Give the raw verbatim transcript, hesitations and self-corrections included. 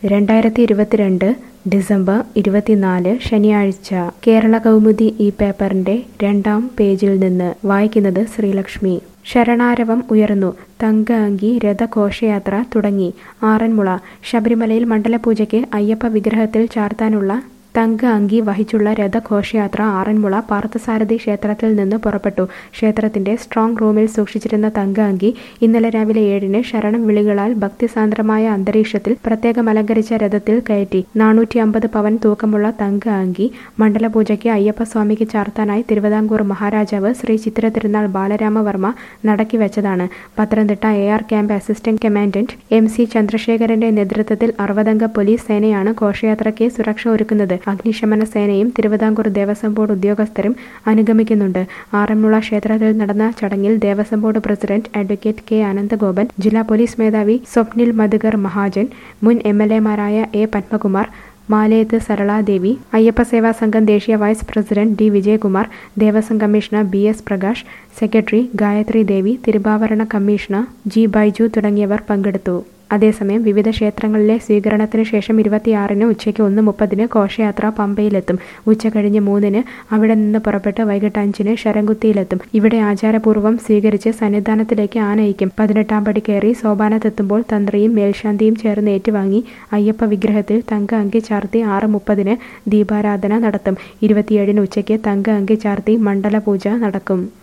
രണ്ടായിരത്തി ഇരുപത്തിരണ്ട് ഡിസംബർ ഇരുപത്തിനാല് ശനിയാഴ്ച കേരള കൗമുദി ഈ പേപ്പറിന്റെ രണ്ടാം പേജിൽ നിന്ന് വായിക്കുന്നത് ശ്രീലക്ഷ്മി. ശരണാരവം ഉയർന്നു, തങ്ക അങ്കി രഥഘോഷയാത്ര തുടങ്ങി. ആറന്മുള ശബരിമലയിൽ മണ്ഡലപൂജയ്ക്ക് അയ്യപ്പ വിഗ്രഹത്തിൽ ചാർത്താനുള്ള തങ്ക അങ്കി വഹിച്ചുള്ള രഥഘോഷയാത്ര ആറന്മുള പാർത്ഥസാരഥി ക്ഷേത്രത്തിൽ നിന്ന് പുറപ്പെട്ടു. ക്ഷേത്രത്തിന്റെ സ്ട്രോങ് റൂമിൽ സൂക്ഷിച്ചിരുന്ന തങ്ക അങ്കി ഇന്നലെ രാവിലെ ഏഴിന് ശരണം വിളികളാൽ ഭക്തിസാന്ദ്രമായ അന്തരീക്ഷത്തിൽ പ്രത്യേകം അലങ്കരിച്ച രഥത്തിൽ കയറ്റി. നാനൂറ്റി അമ്പത് പവൻ തൂക്കമുള്ള തങ്ക അങ്കി മണ്ഡലപൂജയ്ക്ക് അയ്യപ്പസ്വാമിക്ക് ചാർത്താനായി തിരുവിതാംകൂർ മഹാരാജാവ് ശ്രീ ചിത്തിര തിരുനാൾ ബാലരാമവർമ്മ നടക്കി വെച്ചതാണ്. Pathanamthitta A R camp assistant commandant M C ചന്ദ്രശേഖരന്റെ നേതൃത്വത്തിൽ അറുപതംഗ പോലീസ് സേനയാണ് ഘോഷയാത്രയ്ക്ക് സുരക്ഷ ഒരുക്കുന്നത്. അഗ്നിശമന സേനയും തിരുവിതാംകൂർ ദേവസ്വം ബോർഡ് ഉദ്യോഗസ്ഥരും അനുഗമിക്കുന്നുണ്ട്. ആറന്മുള ക്ഷേത്രത്തിൽ നടന്ന ചടങ്ങിൽ Devaswom board president advocate K Ananthagopan, ജില്ലാ പോലീസ് മേധാവി സ്വപ്നിൽ മധുകർ മഹാജൻ, മുൻ എം എൽ എമാരായ എ പത്മകുമാർ, മാലേത്ത് സരളാദേവി, അയ്യപ്പസേവാ സംഘം ദേശീയ vice president D Vijayakumar, Devaswom commissioner B S Prakash, secretary Gayathri Devi, തിരുവാഭരണ കമ്മീഷണർ ജി ബൈജു തുടങ്ങിയവർ പങ്കെടുത്തു. അതേസമയം വിവിധ ക്ഷേത്രങ്ങളിലെ സ്വീകരണത്തിന് ശേഷം ഇരുപത്തിയാറിന് ഉച്ചയ്ക്ക് ഒന്ന് മുപ്പതിന് ഘോഷയാത്ര പമ്പയിലെത്തും. ഉച്ച കഴിഞ്ഞ് മൂന്നിന് അവിടെ നിന്ന് പുറപ്പെട്ട് വൈകിട്ട് അഞ്ചിന് ശരംകുത്തിയിലെത്തും. ഇവിടെ ആചാരപൂർവ്വം സ്വീകരിച്ച് സന്നിധാനത്തിലേക്ക് ആനയിക്കും. പതിനെട്ടാം പടി കയറി സോപാനത്തെത്തുമ്പോൾ തന്ത്രിയും മേൽശാന്തിയും ചേർന്ന് ഏറ്റുവാങ്ങി അയ്യപ്പ വിഗ്രഹത്തിൽ തങ്ക അങ്കി ചാർത്തി ആറ് മുപ്പതിന് ദീപാരാധന നടത്തും. ഇരുപത്തിയേഴിന് ഉച്ചയ്ക്ക് തങ്ക അങ്കി ചാർത്തി മണ്ഡലപൂജ നടക്കും.